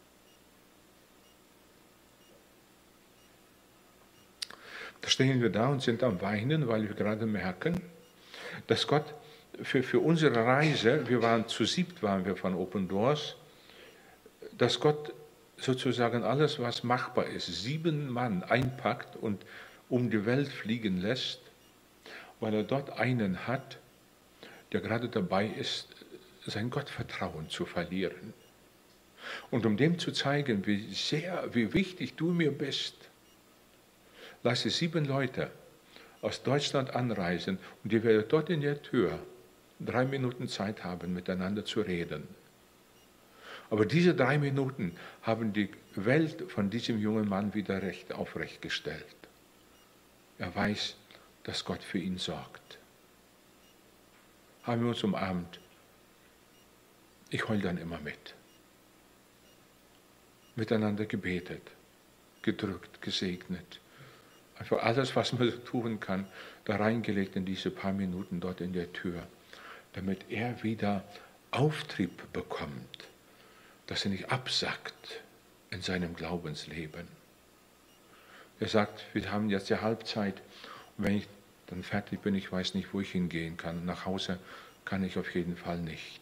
Da stehen wir da und sind am Weinen, weil wir gerade merken, dass Gott für, für unsere Reise, wir waren zu siebt, waren wir von Open Doors, dass Gott sozusagen alles, was machbar ist, sieben Mann einpackt und um die Welt fliegen lässt, weil er dort einen hat, der gerade dabei ist, sein Gottvertrauen zu verlieren. Und um dem zu zeigen, wie sehr, wie wichtig du mir bist, lasse sieben Leute aus Deutschland anreisen und die werden dort in der Tür drei Minuten Zeit haben, miteinander zu reden. Aber diese drei Minuten haben die Welt von diesem jungen Mann wieder recht aufrecht gestellt. Er weiß, dass Gott für ihn sorgt. Haben wir uns umarmt. Ich heul dann immer mit. Miteinander gebetet, gedrückt, gesegnet. Einfach alles, was man tun kann, da reingelegt in diese paar Minuten dort in der Tür, damit er wieder Auftrieb bekommt, dass er nicht absackt in seinem Glaubensleben. Er sagt, wir haben jetzt die Halbzeit und wenn ich dann fertig bin, ich weiß nicht, wo ich hingehen kann. Nach Hause kann ich auf jeden Fall nicht.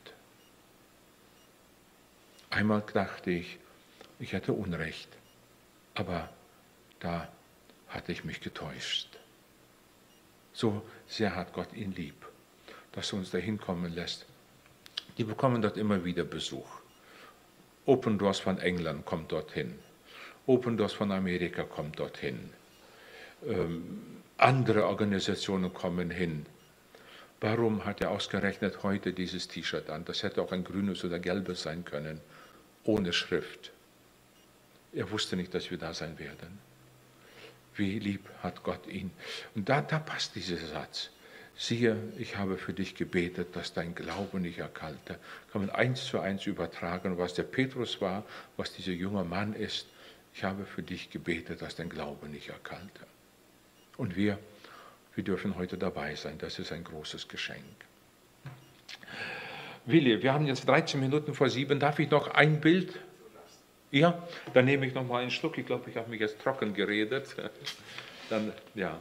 Einmal dachte ich, ich hätte Unrecht, aber da hatte ich mich getäuscht. So sehr hat Gott ihn lieb, dass er uns dahin kommen lässt. Die bekommen dort immer wieder Besuch. Open Doors von England kommt dorthin. Open Doors von Amerika kommt dorthin. Ähm, andere Organisationen kommen hin. Warum hat er ausgerechnet heute dieses T-Shirt an? Das hätte auch ein grünes oder gelbes sein können, ohne Schrift. Er wusste nicht, dass wir da sein werden. Wie lieb hat Gott ihn. Und da, da passt dieser Satz. Siehe, ich habe für dich gebetet, dass dein Glaube nicht erkalte. Kann man eins zu eins übertragen, was der Petrus war, was dieser junge Mann ist. Ich habe für dich gebetet, dass dein Glaube nicht erkalte. Und wir, wir dürfen heute dabei sein. Das ist ein großes Geschenk. Willi, wir haben jetzt dreizehn Minuten vor sieben. Darf ich noch ein Bild? Ja, dann nehme ich noch mal einen Schluck. Ich glaube, ich habe mich jetzt trocken geredet. Dann, ja.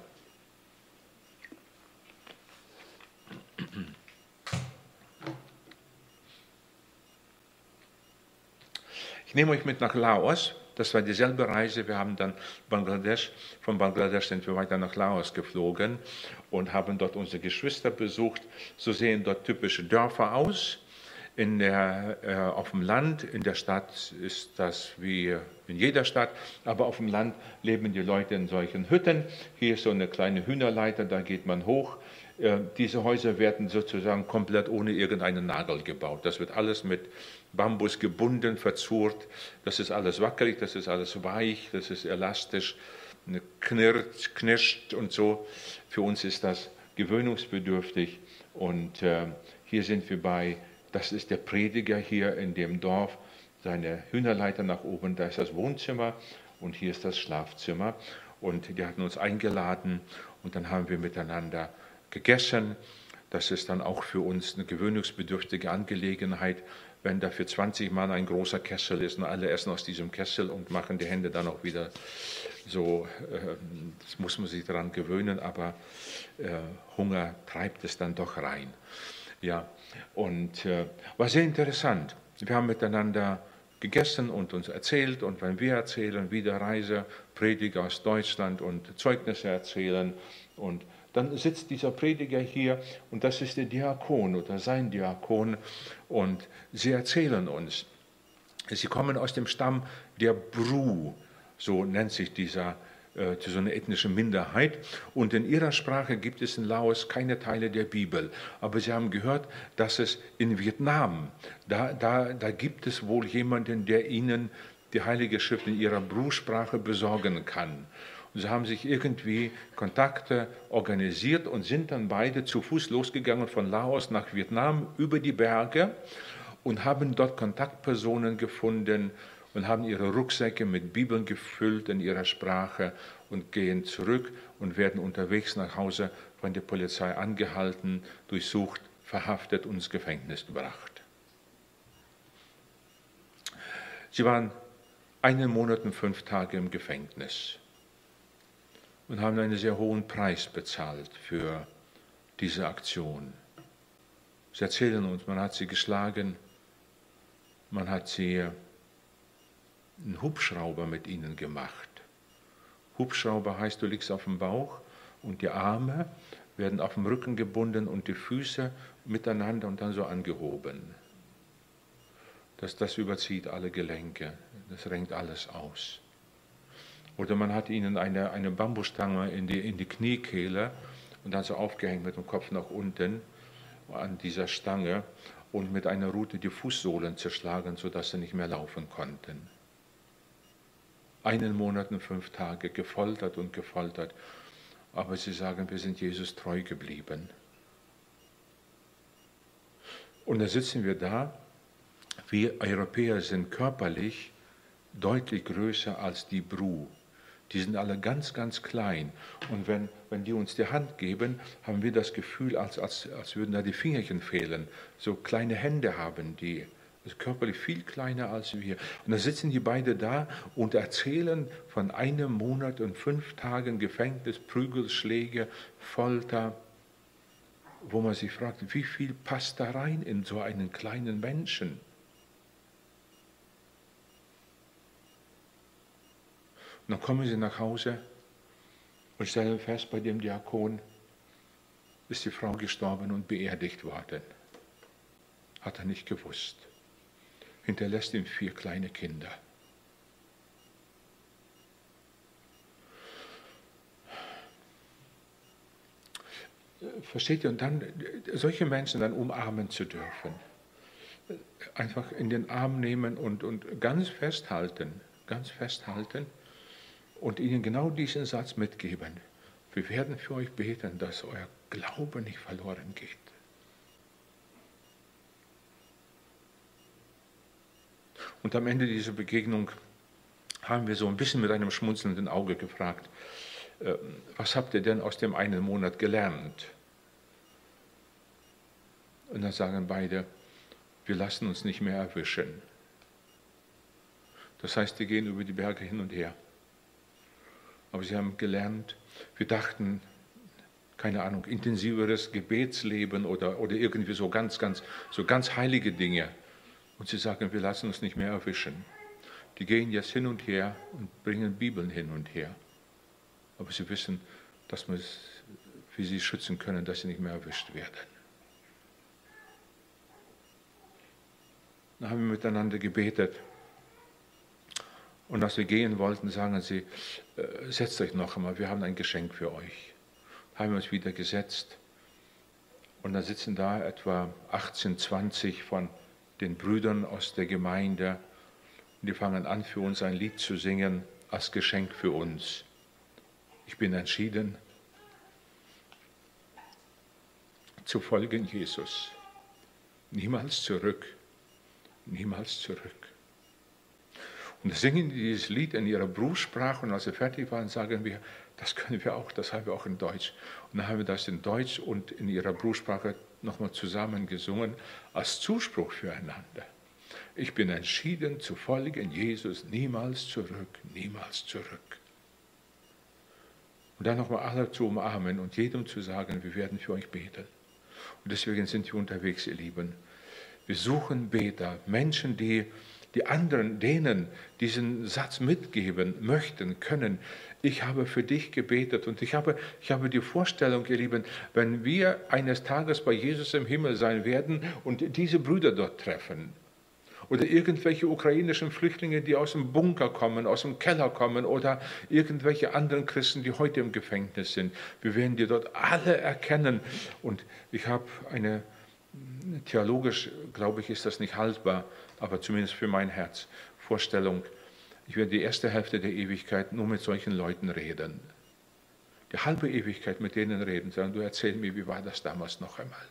nehme euch mit nach Laos. Das war dieselbe Reise. Wir haben dann Bangladesch, von Bangladesch sind wir weiter nach Laos geflogen und haben dort unsere Geschwister besucht. So sehen dort typische Dörfer aus. In der, äh, auf dem Land, in der Stadt ist das wie in jeder Stadt, aber auf dem Land leben die Leute in solchen Hütten. Hier ist so eine kleine Hühnerleiter, da geht man hoch. Äh, diese Häuser werden sozusagen komplett ohne irgendeinen Nagel gebaut. Das wird alles mit Bambus gebunden, verzurrt. Das ist alles wackelig, das ist alles weich, das ist elastisch, knirrt, knirscht und so. Für uns ist das gewöhnungsbedürftig. Und äh, hier sind wir bei, das ist der Prediger hier in dem Dorf, seine Hühnerleiter nach oben, da ist das Wohnzimmer und hier ist das Schlafzimmer. Und die hatten uns eingeladen und dann haben wir miteinander gegessen. Das ist dann auch für uns eine gewöhnungsbedürftige Angelegenheit, wenn da für zwanzig Mann ein großer Kessel ist und alle essen aus diesem Kessel und machen die Hände dann auch wieder so, äh, das muss man sich daran gewöhnen, aber äh, Hunger treibt es dann doch rein. Ja, und äh, war sehr interessant. Wir haben miteinander gegessen und uns erzählt und wenn wir erzählen, wieder Reise, Prediger aus Deutschland und Zeugnisse erzählen und dann sitzt dieser Prediger hier und das ist der Diakon oder sein Diakon und sie erzählen uns. Sie kommen aus dem Stamm der Bru, so nennt sich dieser, äh, so eine ethnische Minderheit. Und in ihrer Sprache gibt es in Laos keine Teile der Bibel. Aber sie haben gehört, dass es in Vietnam, da, da, da gibt es wohl jemanden, der ihnen die Heilige Schrift in ihrer Bru-Sprache besorgen kann. Sie haben sich irgendwie Kontakte organisiert und sind dann beide zu Fuß losgegangen von Laos nach Vietnam über die Berge und haben dort Kontaktpersonen gefunden und haben ihre Rucksäcke mit Bibeln gefüllt in ihrer Sprache und gehen zurück und werden unterwegs nach Hause von der Polizei angehalten, durchsucht, verhaftet und ins Gefängnis gebracht. Sie waren einen Monat und fünf Tage im Gefängnis und haben einen sehr hohen Preis bezahlt für diese Aktion. Sie erzählen uns, man hat sie geschlagen, man hat sie einen Hubschrauber mit ihnen gemacht. Hubschrauber heißt, du liegst auf dem Bauch und die Arme werden auf dem Rücken gebunden und die Füße miteinander und dann so angehoben. Das, das überzieht alle Gelenke, das renkt alles aus. Oder man hat ihnen eine, eine Bambusstange in die, in die Kniekehle und dann so aufgehängt mit dem Kopf nach unten an dieser Stange und mit einer Rute die Fußsohlen zerschlagen, sodass sie nicht mehr laufen konnten. Einen Monat und fünf Tage gefoltert und gefoltert, aber sie sagen, wir sind Jesus treu geblieben. Und da sitzen wir da, wir Europäer sind körperlich deutlich größer als die Bru. Die sind alle ganz, ganz klein. Und wenn, wenn die uns die Hand geben, haben wir das Gefühl, als, als, als würden da die Fingerchen fehlen. So kleine Hände haben die, also körperlich viel kleiner als wir. Und da sitzen die beide da und erzählen von einem Monat und fünf Tagen Gefängnis, Prügelschläge, Folter, wo man sich fragt, wie viel passt da rein in so einen kleinen Menschen? Und dann kommen sie nach Hause und stellen fest, bei dem Diakon ist die Frau gestorben und beerdigt worden. Hat er nicht gewusst. Hinterlässt ihm vier kleine Kinder. Versteht ihr? Und dann solche Menschen dann umarmen zu dürfen. Einfach in den Arm nehmen und, und ganz festhalten, ganz festhalten. Und ihnen genau diesen Satz mitgeben. Wir werden für euch beten, dass euer Glaube nicht verloren geht. Und am Ende dieser Begegnung haben wir so ein bisschen mit einem schmunzelnden Auge gefragt, äh, was habt ihr denn aus dem einen Monat gelernt? Und dann sagen beide, wir lassen uns nicht mehr erwischen. Das heißt, wir gehen über die Berge hin und her. Aber sie haben gelernt, wir dachten, keine Ahnung, intensiveres Gebetsleben oder, oder irgendwie so ganz, ganz, so ganz heilige Dinge. Und sie sagen, wir lassen uns nicht mehr erwischen. die gehen jetzt hin und her und bringen Bibeln hin und her. Aber sie wissen, dass wir sie schützen können, dass sie nicht mehr erwischt werden. Dann haben wir miteinander gebetet. Und als wir gehen wollten, sagen sie, äh, setzt euch noch einmal, wir haben ein Geschenk für euch. Haben wir uns wieder gesetzt. Und dann sitzen da etwa achtzehn, zwanzig von den Brüdern aus der Gemeinde. Und die fangen an, für uns ein Lied zu singen, als Geschenk für uns. Ich bin entschieden, zu folgen Jesus. Niemals zurück, niemals zurück. Und da singen die dieses Lied in ihrer Berufssprache und als sie fertig waren, sagen wir, das können wir auch, das haben wir auch in Deutsch. Und dann haben wir das in Deutsch und in ihrer Berufssprache nochmal zusammen gesungen, als Zuspruch füreinander. Ich bin entschieden zu folgen Jesus, niemals zurück, niemals zurück. Und dann nochmal alle zu umarmen und jedem zu sagen, wir werden für euch beten. Und deswegen sind wir unterwegs, ihr Lieben. Wir suchen Beter, Menschen, die die anderen, denen diesen Satz mitgeben möchten, können. Ich habe für dich gebetet und ich habe, ich habe die Vorstellung, ihr Lieben, wenn wir eines Tages bei Jesus im Himmel sein werden und diese Brüder dort treffen oder irgendwelche ukrainischen Flüchtlinge, die aus dem Bunker kommen, aus dem Keller kommen oder irgendwelche anderen Christen, die heute im Gefängnis sind, wir werden die dort alle erkennen. Und ich habe eine, theologisch glaube ich, ist das nicht haltbar, aber zumindest für mein Herz, Vorstellung, ich werde die erste Hälfte der Ewigkeit nur mit solchen Leuten reden. Die halbe Ewigkeit mit denen reden, sagen, du erzähl mir, wie war das damals noch einmal?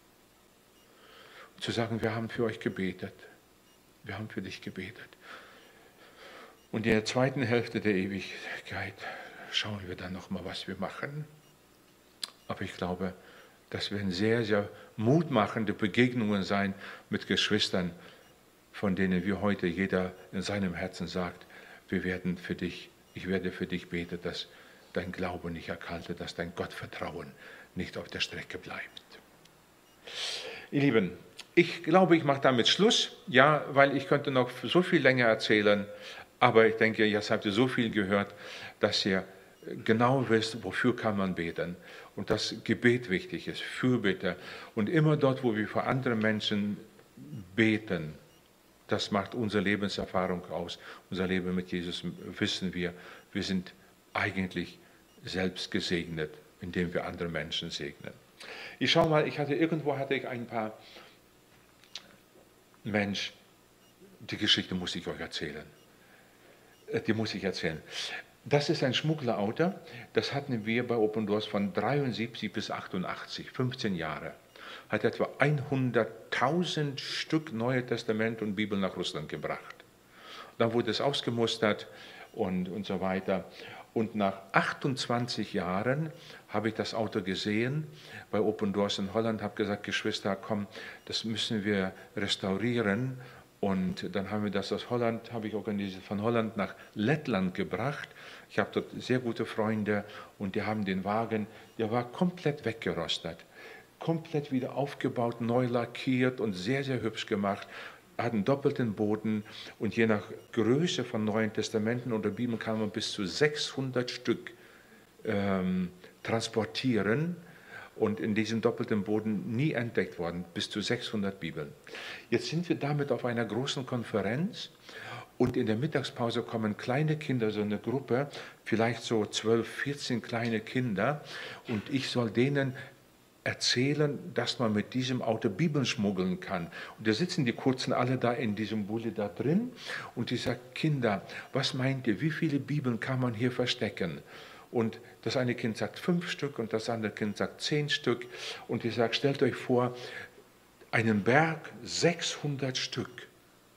Und zu sagen, wir haben für euch gebetet, wir haben für dich gebetet. Und in der zweiten Hälfte der Ewigkeit schauen wir dann nochmal, was wir machen. Aber ich glaube, das werden sehr, sehr mutmachende Begegnungen sein mit Geschwistern, von denen wir heute jeder in seinem Herzen sagt, wir werden für dich, ich werde für dich beten, dass dein Glaube nicht erkaltet, dass dein Gottvertrauen nicht auf der Strecke bleibt. Ihr Lieben, ich glaube, ich mache damit Schluss, ja, weil ich könnte noch so viel länger erzählen, aber ich denke, jetzt habt ihr so viel gehört, dass ihr genau wisst, wofür kann man beten und dass Gebet wichtig ist, Fürbitte und immer dort, wo wir für andere Menschen beten, das macht unsere Lebenserfahrung aus, unser Leben mit Jesus, wissen wir, wir sind eigentlich selbst gesegnet, indem wir andere Menschen segnen. Ich schau mal, ich hatte irgendwo hatte ich ein paar, Mensch, die Geschichte muss ich euch erzählen. Die muss ich erzählen. Das ist ein Schmugglerauto, das hatten wir bei Open Doors von dreiundsiebzig bis achtundachtzig, fünfzehn Jahre. Hat etwa hunderttausend Stück Neue Testament und Bibel nach Russland gebracht. Dann wurde es ausgemustert und, und so weiter. Und nach achtundzwanzig Jahren habe ich das Auto gesehen bei Open Doors in Holland, habe gesagt, Geschwister, komm, das müssen wir restaurieren. Und dann haben wir das aus Holland, habe ich organisiert, von Holland nach Lettland gebracht. Ich habe dort sehr gute Freunde und die haben den Wagen, der war komplett weggerostet. Komplett wieder aufgebaut, neu lackiert und sehr, sehr hübsch gemacht. Hat einen doppelten Boden und je nach Größe von Neuen Testamenten oder Bibeln kann man bis zu sechshundert Stück ähm, transportieren und in diesem doppelten Boden nie entdeckt worden, bis zu sechshundert Bibeln. Jetzt sind wir damit auf einer großen Konferenz und in der Mittagspause kommen kleine Kinder, so eine Gruppe, vielleicht so zwölf, vierzehn kleine Kinder und ich soll denen erzählen, dass man mit diesem Auto Bibeln schmuggeln kann. Und da sitzen die Kurzen alle da in diesem Bulle da drin und die sagt, Kinder, was meint ihr, wie viele Bibeln kann man hier verstecken? Und das eine Kind sagt fünf Stück und das andere Kind sagt zehn Stück. Und ich sage, stellt euch vor, einen Berg, sechshundert Stück.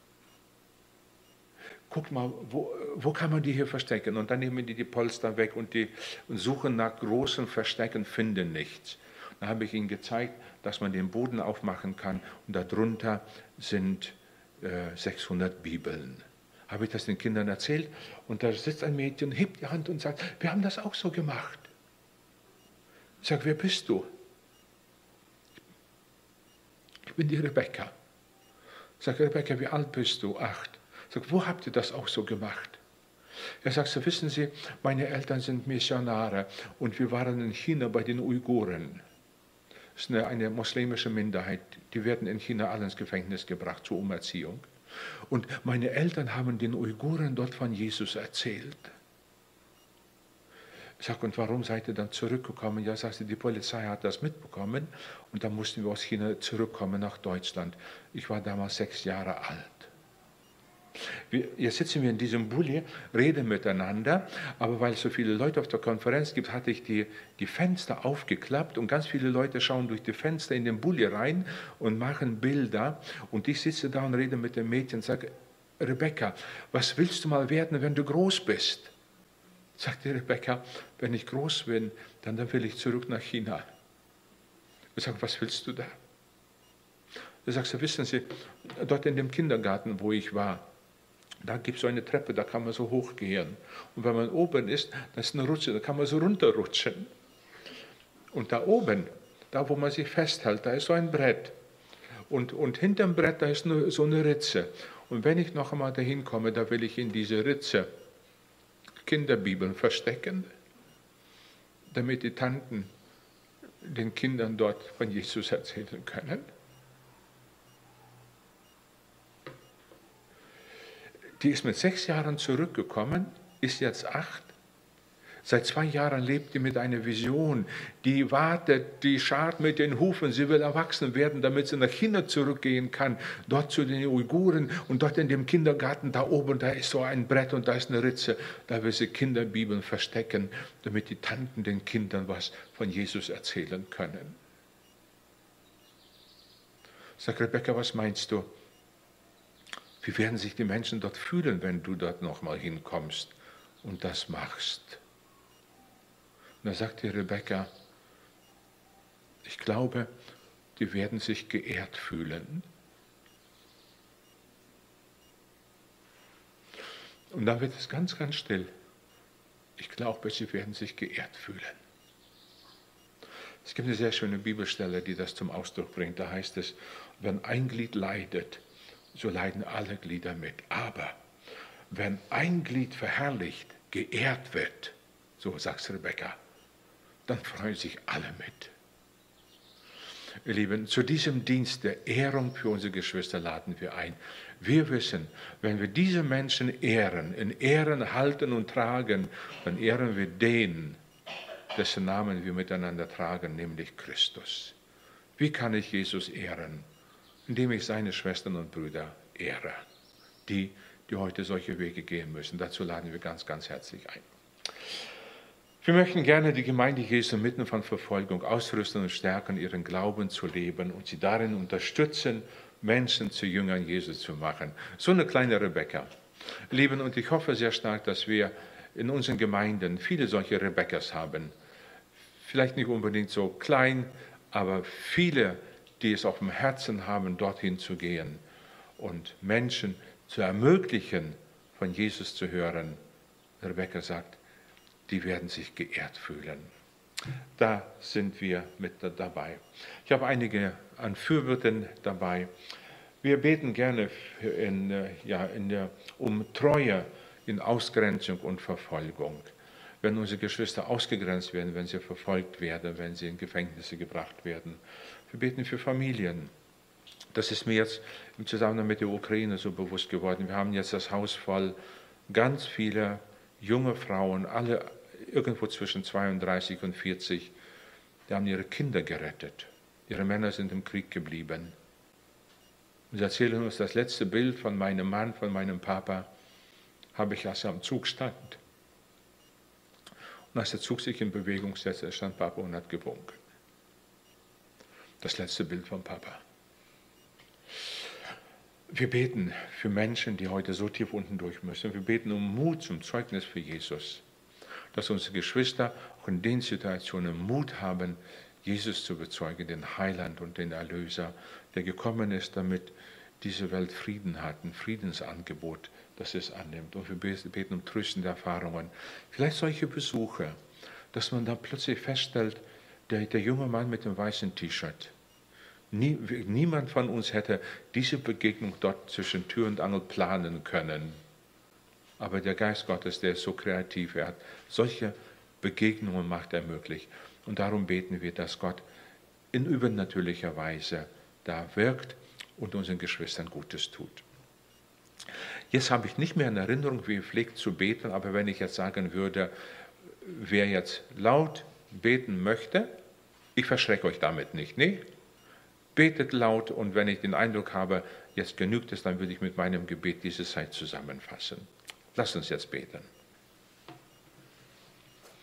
Guckt mal, wo, wo kann man die hier verstecken? Und dann nehmen die die Polster weg und, die, und suchen nach großen Verstecken, finden nichts. Dann habe ich ihnen gezeigt, dass man den Boden aufmachen kann und darunter sind äh, sechshundert Bibeln. Habe ich das den Kindern erzählt und da sitzt ein Mädchen, hebt die Hand und sagt, wir haben das auch so gemacht. Ich sage, wer bist du? Ich bin die Rebecca. Ich sage, Rebecca, wie alt bist du? Acht. Ich Sagt, wo habt ihr das auch so gemacht? Er sagt, so wissen Sie, meine Eltern sind Missionare und wir waren in China bei den Uiguren. Das ist eine, eine muslimische Minderheit, die werden in China alle ins Gefängnis gebracht zur Umerziehung. Und meine Eltern haben den Uiguren dort von Jesus erzählt. Ich sage, und warum seid ihr dann zurückgekommen? Ja, sagt sie, die Polizei hat das mitbekommen und dann mussten wir aus China zurückkommen nach Deutschland. Ich war damals sechs Jahre alt. Wir, jetzt sitzen wir in diesem Bulli, reden miteinander, aber weil es so viele Leute auf der Konferenz gibt, hatte ich die, die Fenster aufgeklappt und ganz viele Leute schauen durch die Fenster in den Bulli rein und machen Bilder. Und ich sitze da und rede mit dem Mädchen und sage, Rebecca, was willst du mal werden, wenn du groß bist? Sagt die Rebecca, wenn ich groß bin, dann, dann will ich zurück nach China. Ich sage, was willst du da? Da sagt sie, wissen Sie, dort in dem Kindergarten, wo ich war, da gibt es so eine Treppe, da kann man so hochgehen. Und wenn man oben ist, da ist eine Rutsche, da kann man so runterrutschen. Und da oben, da wo man sich festhält, da ist so ein Brett. Und, und hinterm Brett, da ist nur so eine Ritze. Und wenn ich noch einmal dahin komme, da will ich in diese Ritze Kinderbibeln verstecken, damit die Tanten den Kindern dort von Jesus erzählen können. Die ist mit sechs Jahren zurückgekommen, ist jetzt acht. Seit zwei Jahren lebt die mit einer Vision. Die wartet, die scharrt mit den Hufen. Sie will erwachsen werden, damit sie nach China zurückgehen kann. Dort zu den Uiguren und dort in dem Kindergarten da oben, da ist so ein Brett und da ist eine Ritze. Da will sie Kinderbibeln verstecken, damit die Tanten den Kindern was von Jesus erzählen können. Sag, Rebecca, was meinst du? Wie werden sich die Menschen dort fühlen, wenn du dort nochmal hinkommst und das machst? Und da sagt die Rebecca, ich glaube, die werden sich geehrt fühlen. Und dann wird es ganz, ganz still. Ich glaube, sie werden sich geehrt fühlen. Es gibt eine sehr schöne Bibelstelle, die das zum Ausdruck bringt. Da heißt es, wenn ein Glied leidet, so leiden alle Glieder mit. Aber wenn ein Glied verherrlicht, geehrt wird, so sagt Rebecca, dann freuen sich alle mit. Ihr Lieben, zu diesem Dienst der Ehrung für unsere Geschwister laden wir ein. Wir wissen, wenn wir diese Menschen ehren, in Ehren halten und tragen, dann ehren wir den, dessen Namen wir miteinander tragen, nämlich Christus. Wie kann ich Jesus ehren? Indem ich seine Schwestern und Brüder ehre, die, die heute solche Wege gehen müssen. Dazu laden wir ganz, ganz herzlich ein. Wir möchten gerne die Gemeinde Jesu mitten von Verfolgung ausrüsten und stärken, ihren Glauben zu leben und sie darin unterstützen, Menschen zu Jüngern Jesu zu machen. So eine kleine Rebecca. Lieben, und ich hoffe sehr stark, dass wir in unseren Gemeinden viele solche Rebecca's haben. Vielleicht nicht unbedingt so klein, aber viele, die es auf dem Herzen haben, dorthin zu gehen und Menschen zu ermöglichen, von Jesus zu hören. Rebecca sagt, die werden sich geehrt fühlen. Da sind wir mit dabei. Ich habe einige an Fürbitten dabei. Wir beten gerne in, ja, in der, um Treue in Ausgrenzung und Verfolgung. Wenn unsere Geschwister ausgegrenzt werden, wenn sie verfolgt werden, wenn sie in Gefängnisse gebracht werden. Wir beten für Familien. Das ist mir jetzt im Zusammenhang mit der Ukraine so bewusst geworden. Wir haben jetzt das Haus voll, ganz viele junge Frauen, alle irgendwo zwischen zweiunddreißig und vierzig, die haben ihre Kinder gerettet. Ihre Männer sind im Krieg geblieben. Und sie erzählen uns, das letzte Bild von meinem Mann, von meinem Papa, habe ich, als er am Zug stand. Und als der Zug sich in Bewegung setzte, stand Papa und hat gewunken. Das letzte Bild von Papa. Wir beten für Menschen, die heute so tief unten durch müssen. Wir beten um Mut zum Zeugnis für Jesus. Dass unsere Geschwister auch in den Situationen Mut haben, Jesus zu bezeugen, den Heiland und den Erlöser, der gekommen ist, damit diese Welt Frieden hat, ein Friedensangebot, das es annimmt. Und wir beten um tröstende Erfahrungen. Vielleicht solche Besuche, dass man dann plötzlich feststellt, der, der junge Mann mit dem weißen T-Shirt, Nie, niemand von uns hätte diese Begegnung dort zwischen Tür und Angel planen können. Aber der Geist Gottes, der ist so kreativ, er hat solche Begegnungen macht er möglich. Und darum beten wir, dass Gott in übernatürlicher Weise da wirkt und unseren Geschwistern Gutes tut. Jetzt habe ich nicht mehr in Erinnerung, wie ihr pflegt zu beten, aber wenn ich jetzt sagen würde, wer jetzt laut beten möchte, ich verschrecke euch damit nicht, nee? Betet laut, und wenn ich den Eindruck habe, jetzt genügt es, dann würde ich mit meinem Gebet diese Zeit zusammenfassen. Lasst uns jetzt beten.